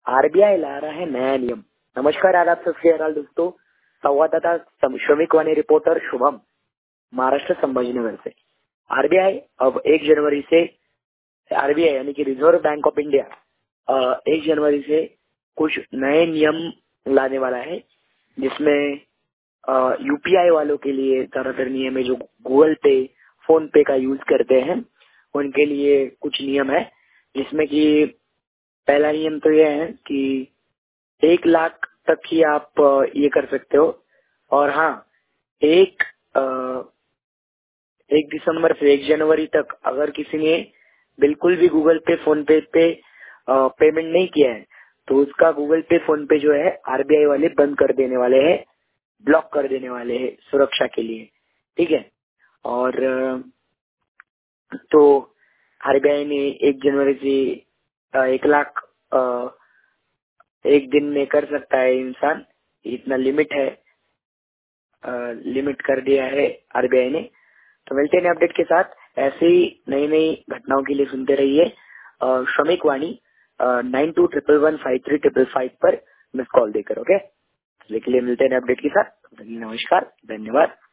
RBI ला रहा है नया नियम। नमस्कार, आदाब, सत श्री अकाल दोस्तों। संवाददाता श्रमिक वाणी रिपोर्टर शुभम, महाराष्ट्र संभाजीनगर से। आरबीआई अब 1 जनवरी से, आरबीआई यानी कि रिजर्व बैंक ऑफ इंडिया 1 जनवरी से कुछ नए नियम लाने वाला है, जिसमें यूपीआई वालों के लिए ज्यादातर नियम है। जो गूगल पे, फोन पे का यूज करते हैं उनके लिए कुछ नियम है, जिसमें कि पहला नियम तो यह है कि 1 लाख तक ही आप ये कर सकते हो। और हाँ, 1 दिसंबर से 1 जनवरी तक अगर किसी ने बिल्कुल भी गूगल पे, फोन पे पेमेंट नहीं किया है तो उसका गूगल पे, फोन पे जो है आरबीआई वाले बंद कर देने वाले हैं, ब्लॉक कर देने वाले हैं सुरक्षा के लिए। ठीक है। और तो आरबीआई ने 1 जनवरी से 1 लाख एक दिन में कर सकता है इंसान, इतना लिमिट है, लिमिट कर दिया है आरबीआई ने। तो मिलते हैं अपडेट के साथ। ऐसे ही नई नई घटनाओं के लिए सुनते रहिए श्रमिक वाणी 9211153555 पर मिस कॉल देकर। ओके, इसके लिए मिलते हैं अपडेट के साथ। नमस्कार, धन्यवाद।